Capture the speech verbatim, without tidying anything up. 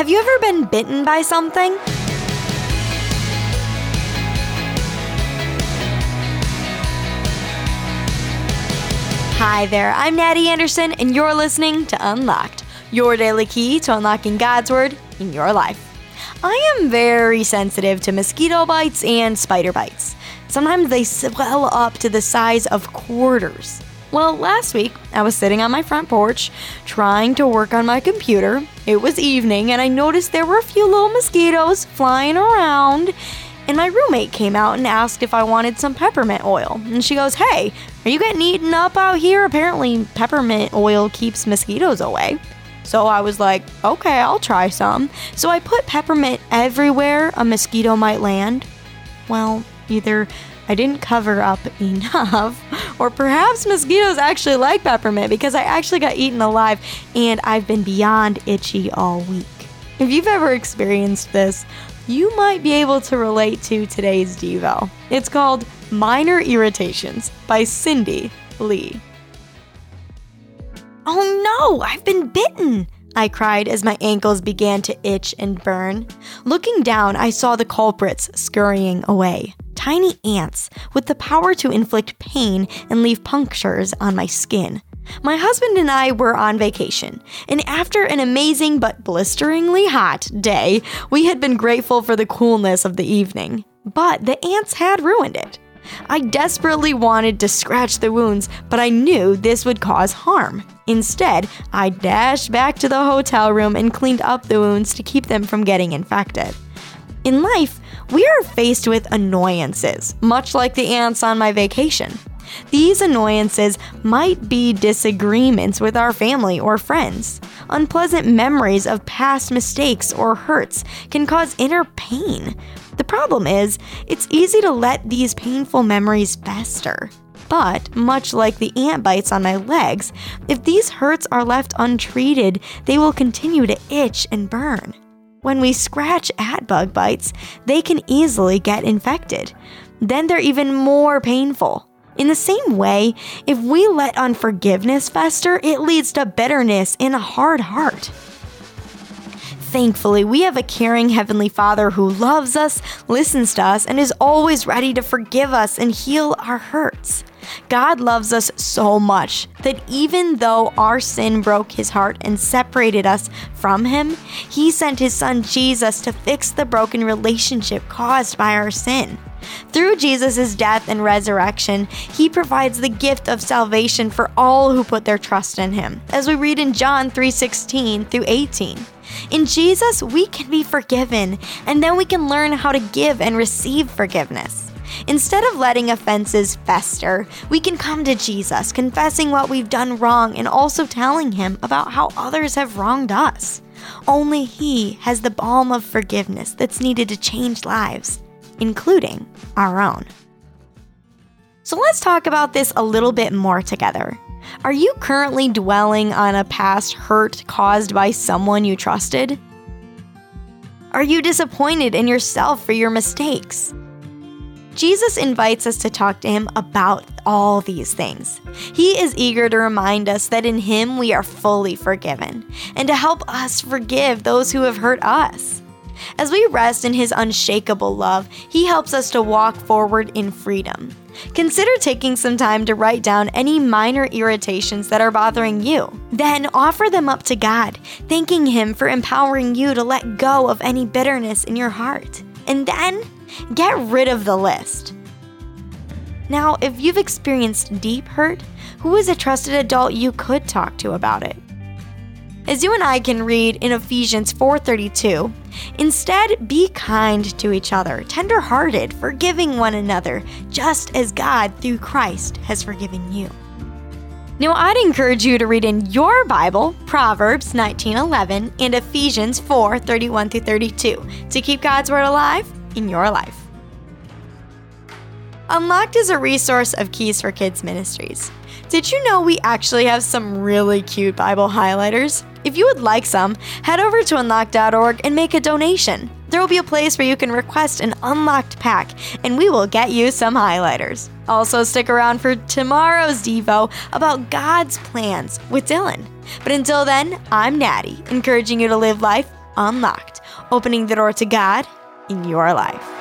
Have you ever been bitten by something? Hi there, I'm Natty Anderson, and you're listening to Unlocked, your daily key to unlocking God's Word in your life. I am very sensitive to mosquito bites and spider bites. Sometimes they swell up to the size of quarters. Well, last week, I was sitting on my front porch trying to work on my computer. It was evening, and I noticed there were a few little mosquitoes flying around. And my roommate came out and asked if I wanted some peppermint oil. And she goes, "Hey, are you getting eaten up out here? Apparently, peppermint oil keeps mosquitoes away." So I was like, okay, I'll try some. So I put peppermint everywhere a mosquito might land. Well, either I didn't cover up enough, or perhaps mosquitoes actually like peppermint because I actually got eaten alive and I've been beyond itchy all week. If you've ever experienced this, you might be able to relate to today's Devo. It's called Minor Irritations by Cindy Lee. "Oh no, I've been bitten!" I cried as my ankles began to itch and burn. Looking down, I saw the culprits scurrying away. Tiny ants with the power to inflict pain and leave punctures on my skin. My husband and I were on vacation, and after an amazing but blisteringly hot day, we had been grateful for the coolness of the evening. But the ants had ruined it. I desperately wanted to scratch the wounds, but I knew this would cause harm. Instead, I dashed back to the hotel room and cleaned up the wounds to keep them from getting infected. In life, we are faced with annoyances, much like the ants on my vacation. These annoyances might be disagreements with our family or friends. Unpleasant memories of past mistakes or hurts can cause inner pain. The problem is, it's easy to let these painful memories fester. But, much like the ant bites on my legs, if these hurts are left untreated, they will continue to itch and burn. When we scratch at bug bites, they can easily get infected. Then they're even more painful. In the same way, if we let unforgiveness fester, it leads to bitterness and a hard heart. Thankfully, we have a caring Heavenly Father who loves us, listens to us, and is always ready to forgive us and heal our hurts. God loves us so much that even though our sin broke His heart and separated us from Him, He sent His Son Jesus to fix the broken relationship caused by our sin. Through Jesus' death and resurrection, He provides the gift of salvation for all who put their trust in Him, as we read in John three sixteen through eighteen. In Jesus, we can be forgiven, and then we can learn how to give and receive forgiveness. Instead of letting offenses fester, we can come to Jesus, confessing what we've done wrong and also telling Him about how others have wronged us. Only He has the balm of forgiveness that's needed to change lives, including our own. So let's talk about this a little bit more together. Are you currently dwelling on a past hurt caused by someone you trusted? Are you disappointed in yourself for your mistakes? Jesus invites us to talk to Him about all these things. He is eager to remind us that in Him we are fully forgiven, and to help us forgive those who have hurt us. As we rest in His unshakable love, He helps us to walk forward in freedom. Consider taking some time to write down any minor irritations that are bothering you. Then offer them up to God, thanking Him for empowering you to let go of any bitterness in your heart. And then, get rid of the list. Now, if you've experienced deep hurt, who is a trusted adult you could talk to about it? As you and I can read in Ephesians four thirty-two, instead be kind to each other, tender-hearted, forgiving one another, just as God through Christ has forgiven you. Now, I'd encourage you to read in your Bible Proverbs nineteen eleven and Ephesians four thirty-one through thirty-two to keep God's Word alive in your life. Unlocked is a resource of Keys for Kids Ministries. Did you know we actually have some really cute Bible highlighters? If you would like some, head over to unlocked dot org and make a donation. There will be a place where you can request an Unlocked pack, and we will get you some highlighters. Also, stick around for tomorrow's Devo about God's plans with Dylan. But until then, I'm Natty, encouraging you to live life Unlocked, opening the door to God in your life.